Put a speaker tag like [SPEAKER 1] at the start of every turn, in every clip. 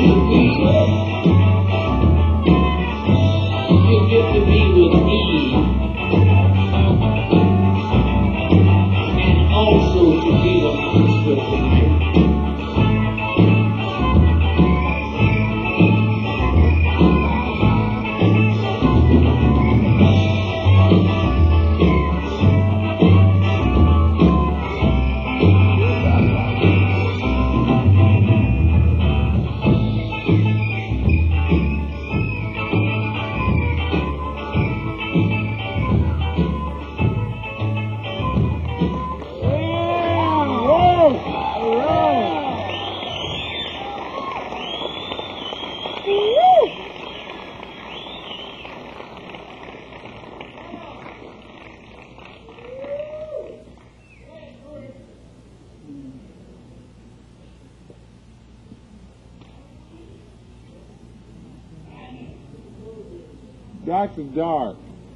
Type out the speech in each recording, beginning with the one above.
[SPEAKER 1] After dark.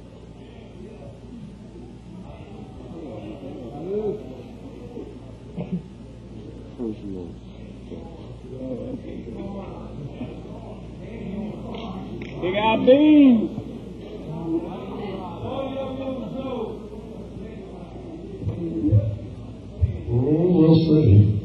[SPEAKER 1] Big Eye Beans.
[SPEAKER 2] We'll see.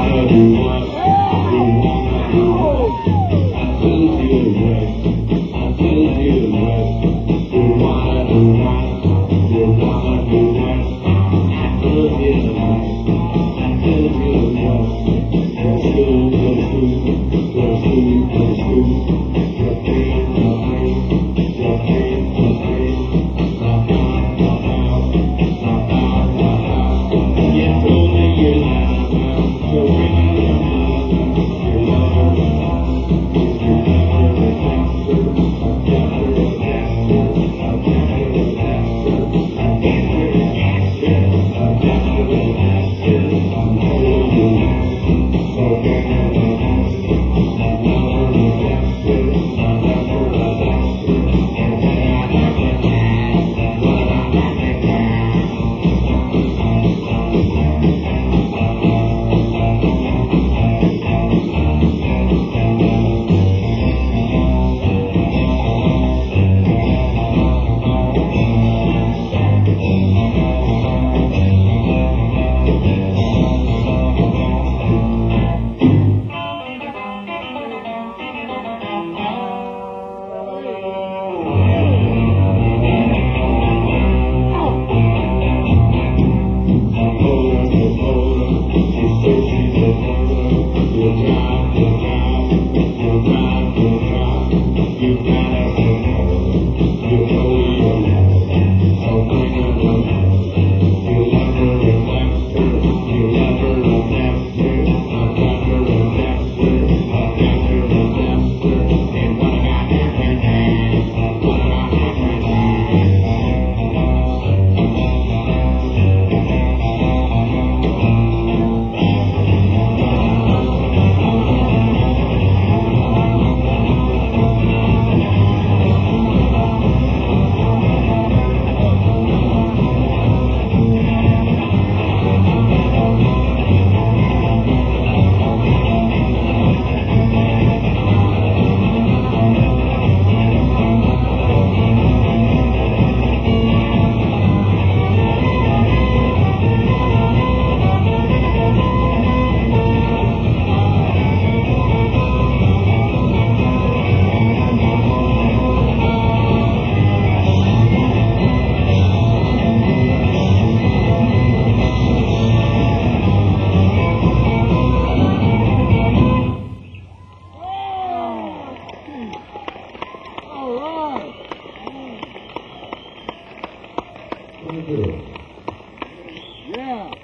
[SPEAKER 1] Yeah.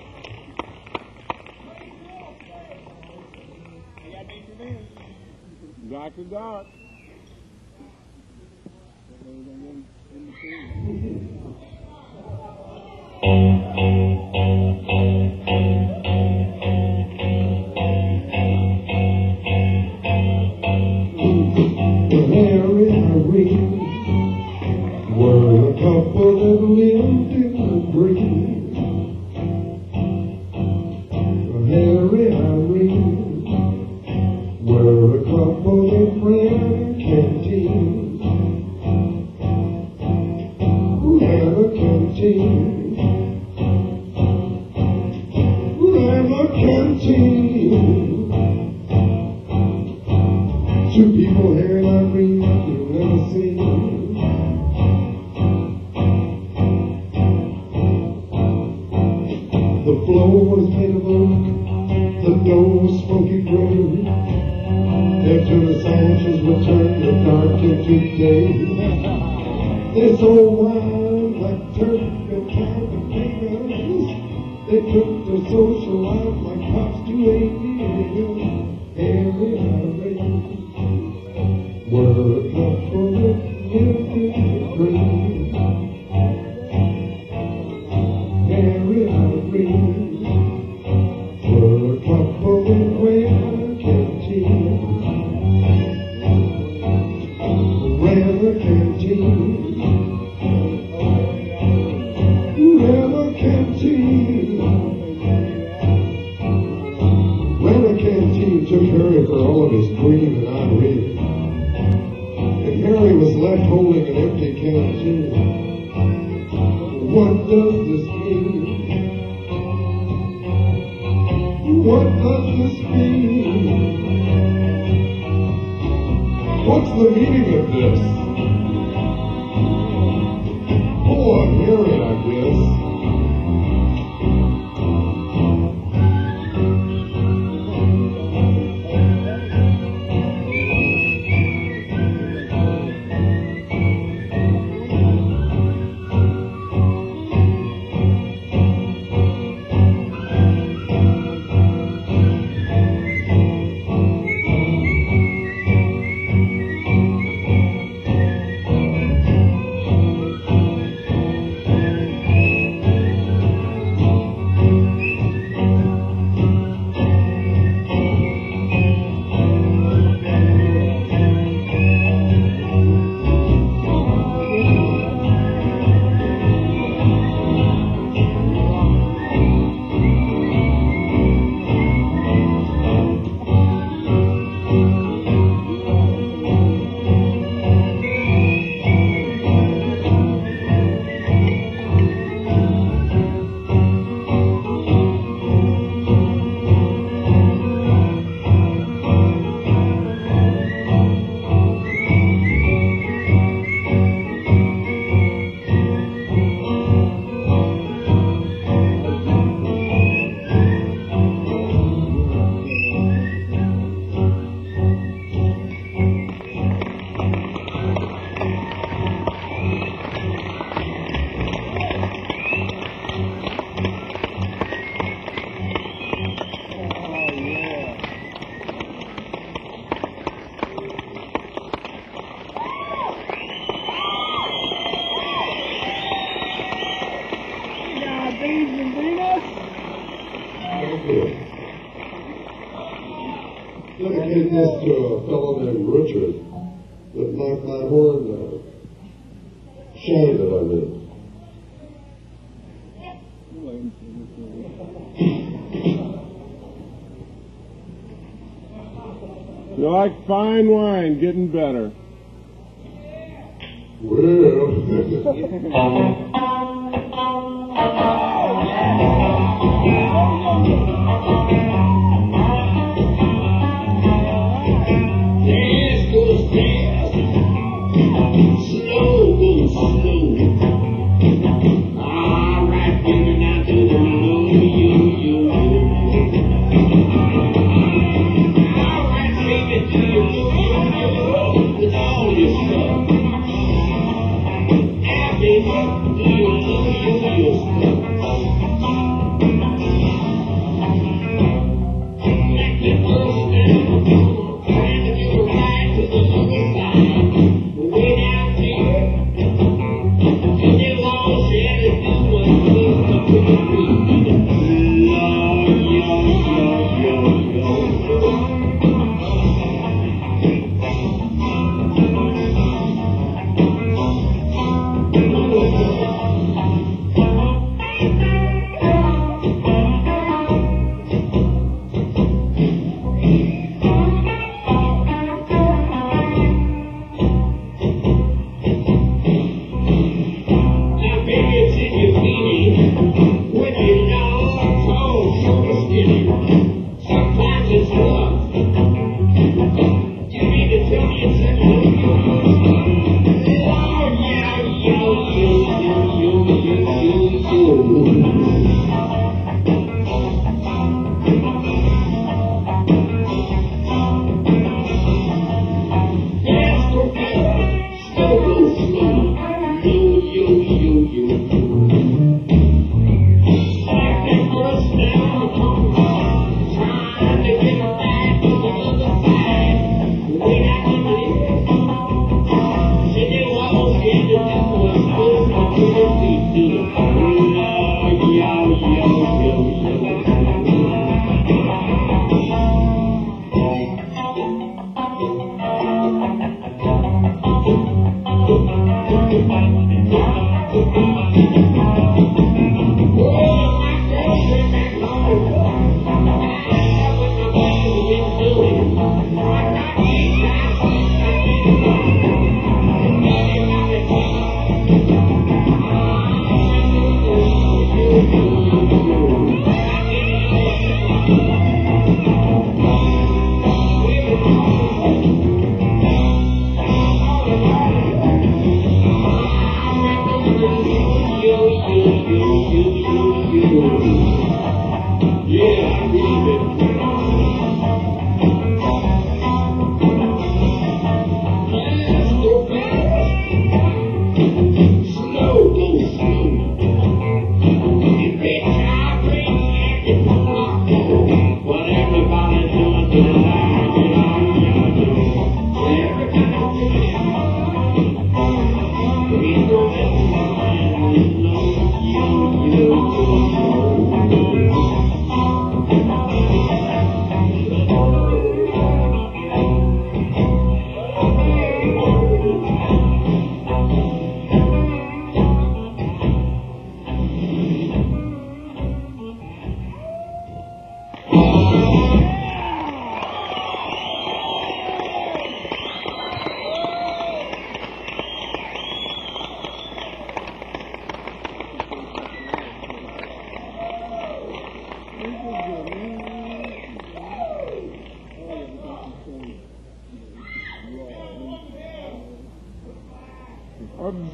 [SPEAKER 1] Dr. Doc.
[SPEAKER 2] Harry and Irene were a couple that lived in the breeze. Harry and Irene were a couple that ran canteens. Who had a canteen? Who had a canteen? Two people, Harry and Irene, you've never seen. The floor was made of oak, the dough was smoky gray. After the sandwiches were turned, the dark into day. They sold wine like turkey and potatoes. They took the social life like cops do ATM. Harry and Irene were a couple that lived in the dream. Harry and Irene were a couple that ran a canteen. Ran a canteen. Ran a canteen. Ran a canteen took Harry for all of his dream and Irene. Harry was left holding an empty canteen. What does this mean? What does this the meaning of this? Oh, I'm hearing, I guess. Dedicate this to a fellow named Richard that knocked my horn out. Shame that I did.
[SPEAKER 1] You like fine wine, getting better.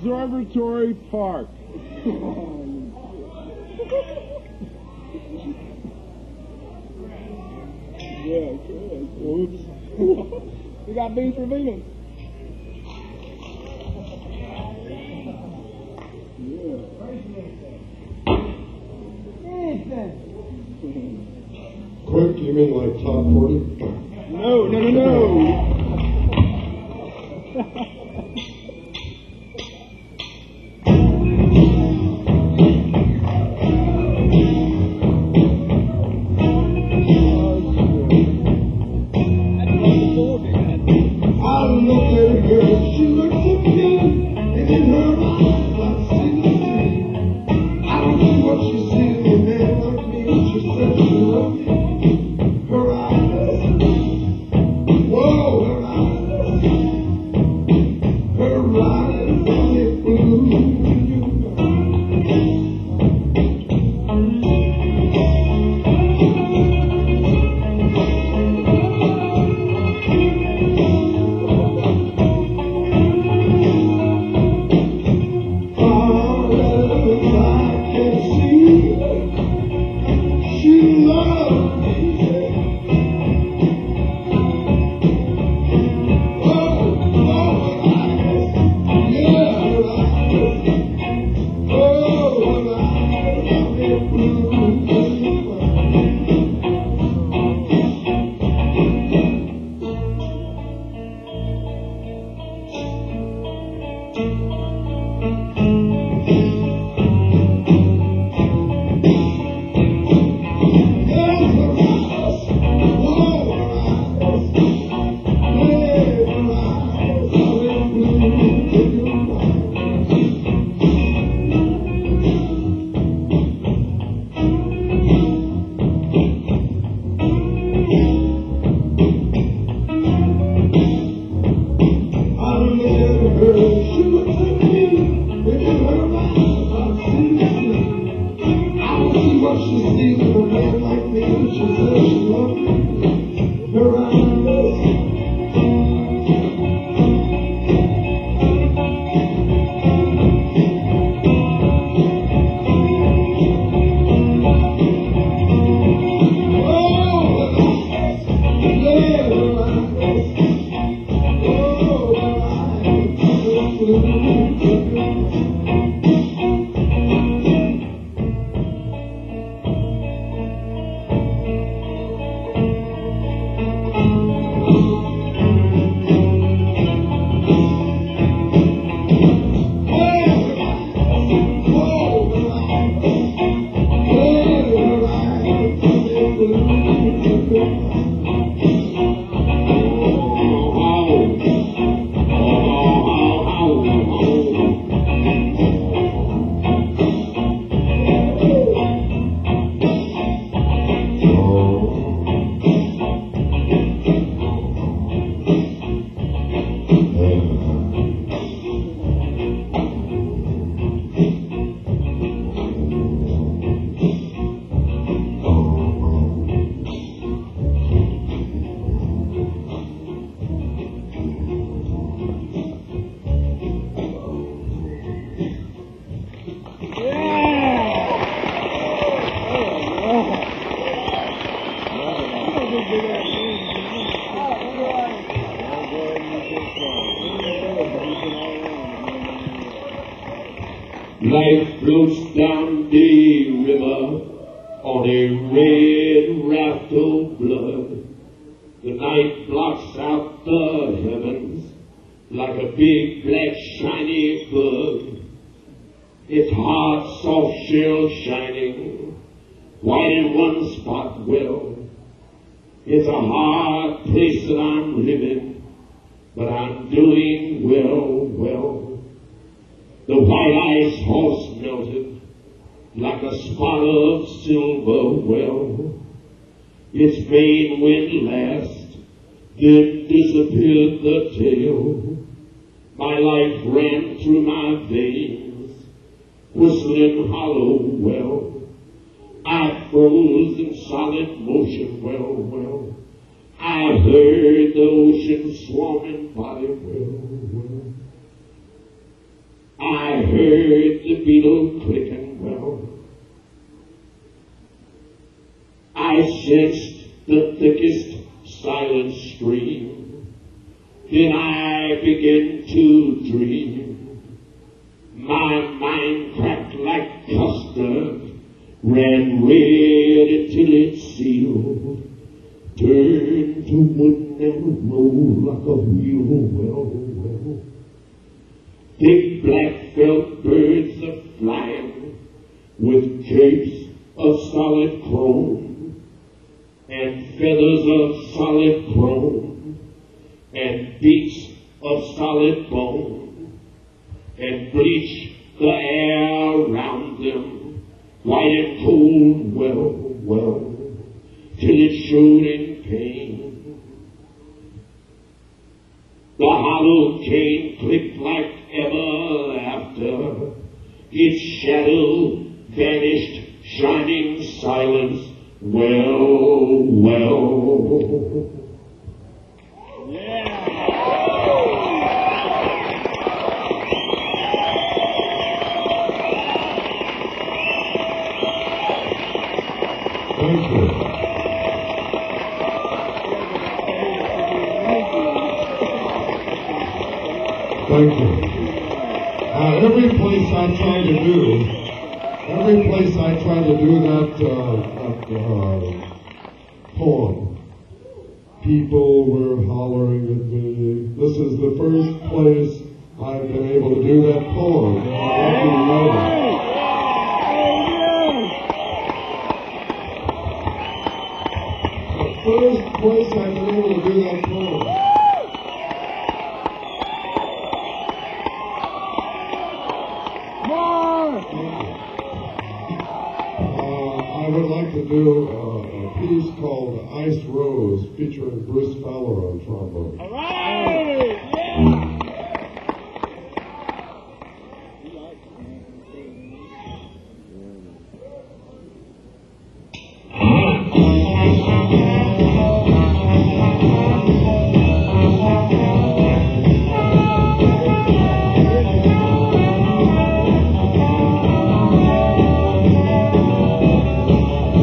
[SPEAKER 1] Observatory Park.
[SPEAKER 3] Yeah, good. Oops. We got beans for Venus.
[SPEAKER 2] Quick, you mean like top 40?
[SPEAKER 3] No.
[SPEAKER 2] I looked at a girl, she looked so good, and in her eyes I see the sea. I don't know what she sees in a man like me. She said she loved me. Her eyes, whoa, her eyes, only blue.
[SPEAKER 4] Life floats down the river on a red raft of blood. The night blocks out the heavens like a big black shiny bug. Its hard soft shell shining white in one spot well. It's a hard place that I'm living, but I'm doing well. The white ice horse melted like a spot of silver well. Its mane went last, then disappeared the tail. My life ran through my veins, whistling hollow well. I froze in solid motion, well. I heard the ocean swarming body, well. I heard the beetle clicking well. I sensed the thickest silent stream. Then I began to dream. My mind cracked like custard, ran red until it sealed, turned to wooden and rolled like a wheel. Well, well. Big black felt birds are flying with capes of solid chrome and feathers of solid chrome and beaks of solid bone, and bleach the air around them, white and cold, well, well, till it showed in pain. The hollow cane clicked like ever after, its shadow vanished, shining silence, well, well.
[SPEAKER 2] Thank you. Thank you. Every place I try to do that poem, people were hollering at me. This is the first place I've been able to do that poem. First place I've been able to do that poem. I would like to do a piece called Ice Rose featuring Bruce Fowler on trombone.
[SPEAKER 3] All right!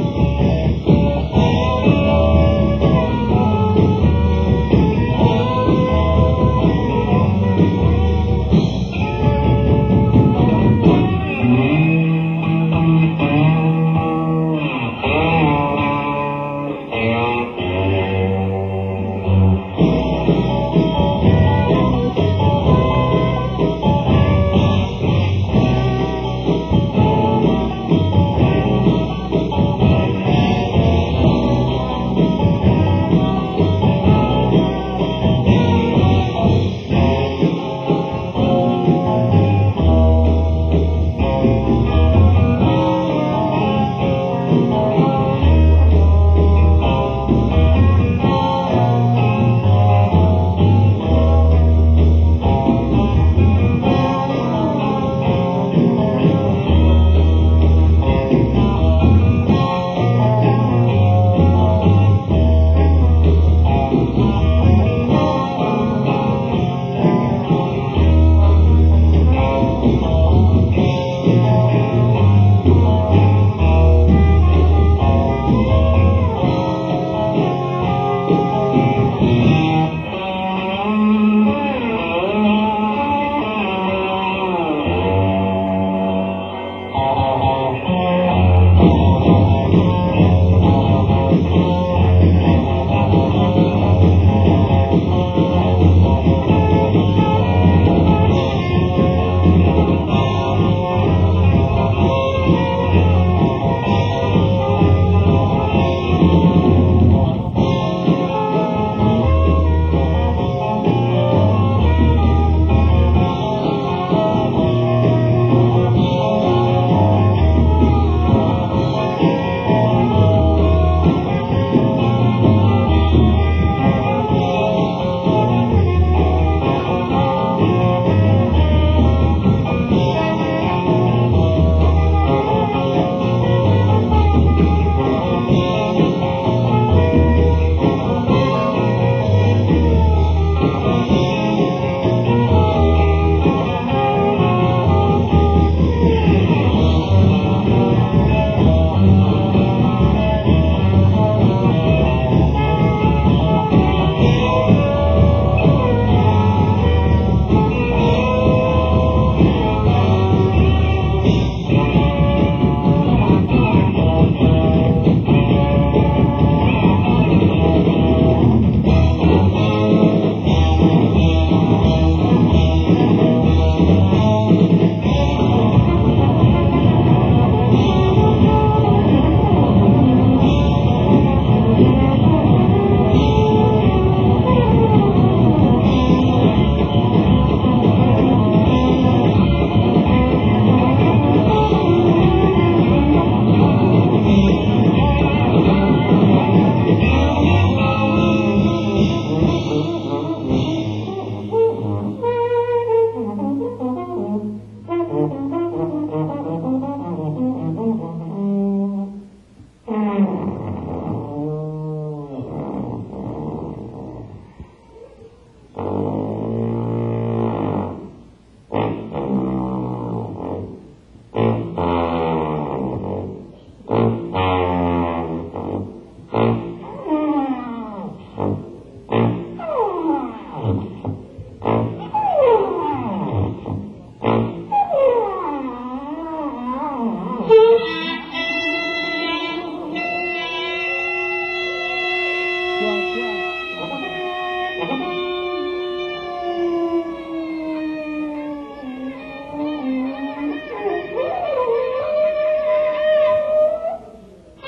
[SPEAKER 2] Thank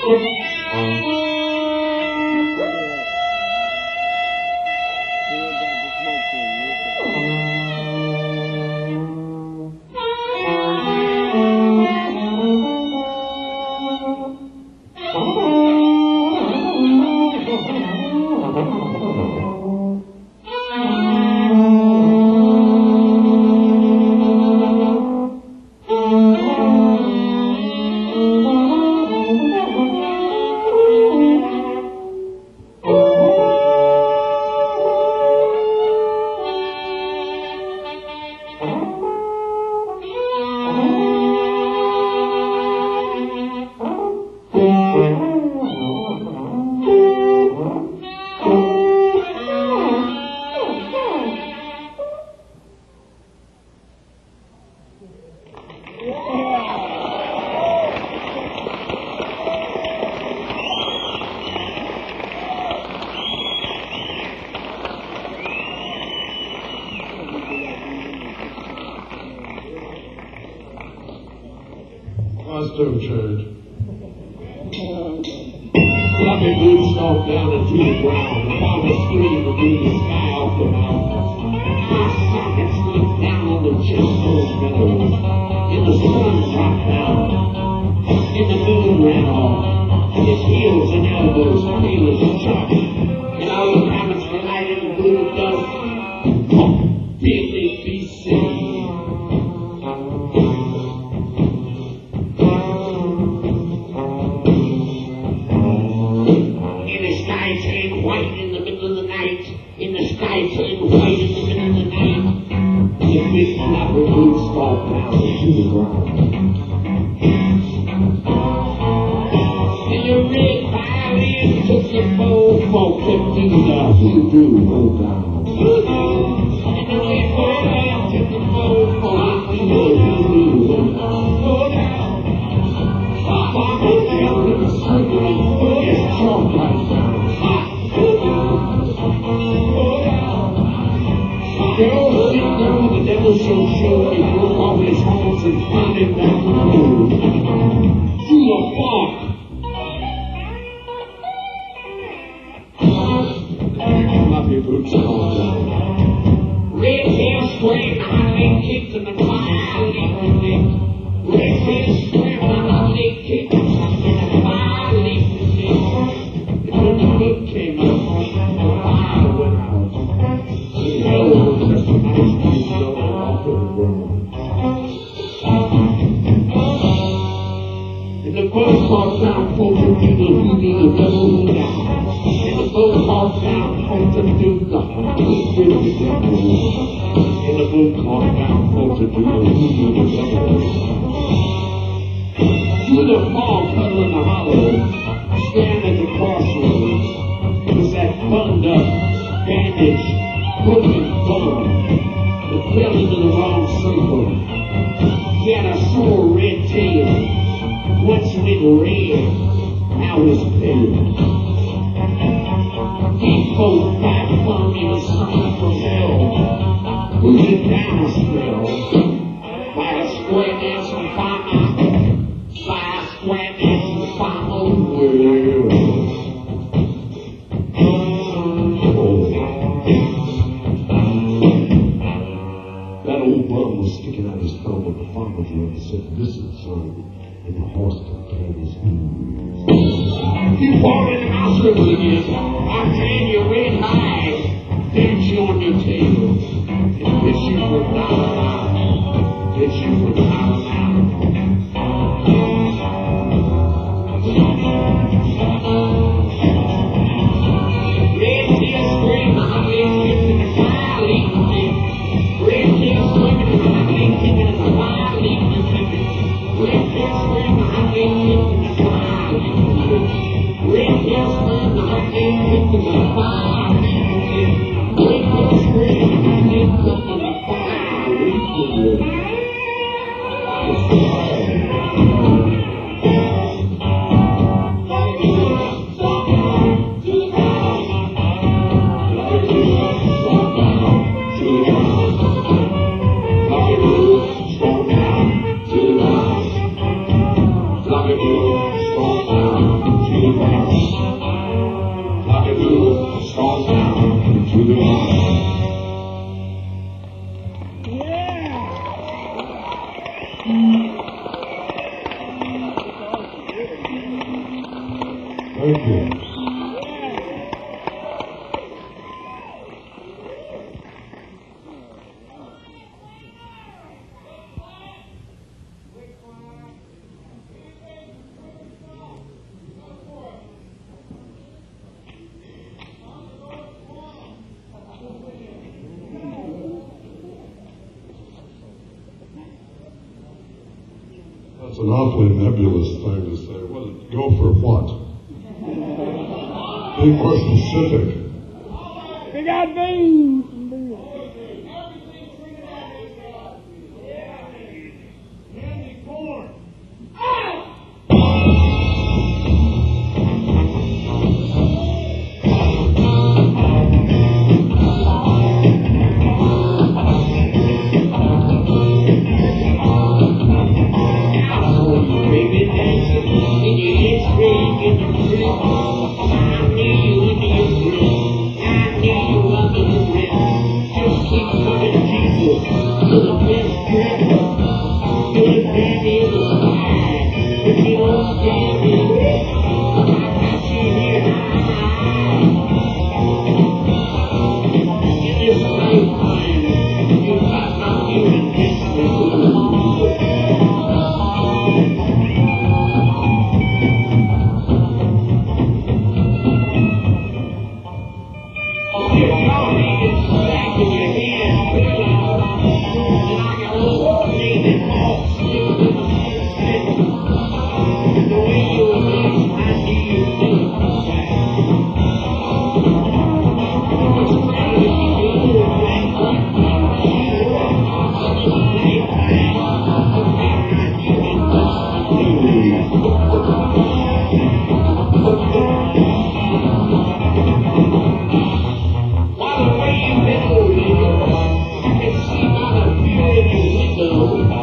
[SPEAKER 4] Austin Church. Fluffy boots off down into the ground. Above the screen will be the sky off the mountains. My sockets look down on the chestnut meadows. In the sun drop down. In the moon ran off. His heels and elbows pale as a chalk. And all the rabbits were lighted in blue dust. Billy B.C. Big flapper boots fall down to the ground. And the red violin took the bow for 50 voodoo go down. And the red violin took the bow for 50 voodoo go down. Papa down in the circle, put his chalk right down. The devil so sure he broke off his horns and found him back on the road. Through the fog. Fluffy boots all down. Red hair spraying the hot leg kicked and the fire leaped in. Red hair spraying the hot leg kicked and the fire leaped in. And when the hood came up, the fire went out. Hell was just a nice piece of off of the ground. And the boat falls down, folks to do the devil down. And the boat falls down, folks to do the devil. And the boat falls down, folks to do the devil. Through the fog, huddle in the hollow, stand at the crossroads. It was that bunged up, bandaged, broken bone that fell into the wrong circle. He had a sore red tail. Once went red, now it's pale. He fought back from me with something from hell. Moving down a spell. By a square dancing farmer. By a square dancing farmer. That old bum was sticking out his thumb at the farmer's and he said, "Listen, son," and the horse can his knees. You fall in the mouse river again. I'll tan your red hide, dance you on your tail, and fish you for $1. Fish you for $1. Red tail scream, my leg kicked in the fire, leaping me. Red tail screaming, and my leg kicking in the fire, leaping me. Red tail screaming, my leg kicked in the fire, leaping me. Red tail screaming, my leg kicked in the fire, leaping me. Red tail screaming, my leg kicked in the fire, leaping me.
[SPEAKER 2] Thank you. That's an awfully nebulous thing to say. What, go for what? Be more specific.
[SPEAKER 3] We got beans.
[SPEAKER 4] Baby dancing in your head straight in the street. I knew you into your breath. I knew you under the breath. Just keep coming, Jesus. You're the best dresser. You're the dandy in the sky. But you don't stand it. I got you here high. In this lifetime, you got my human history.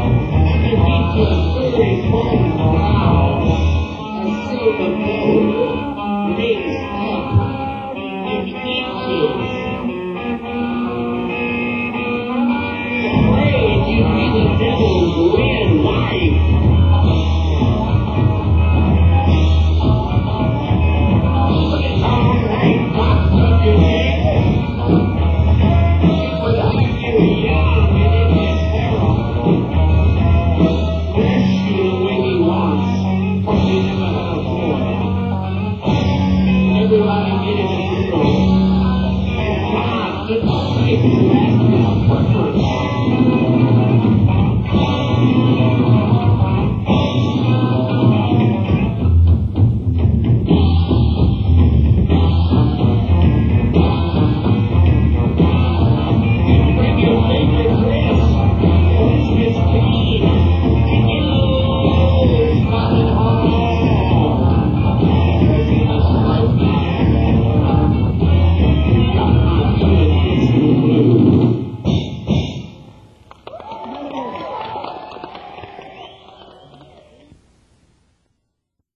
[SPEAKER 4] Wow.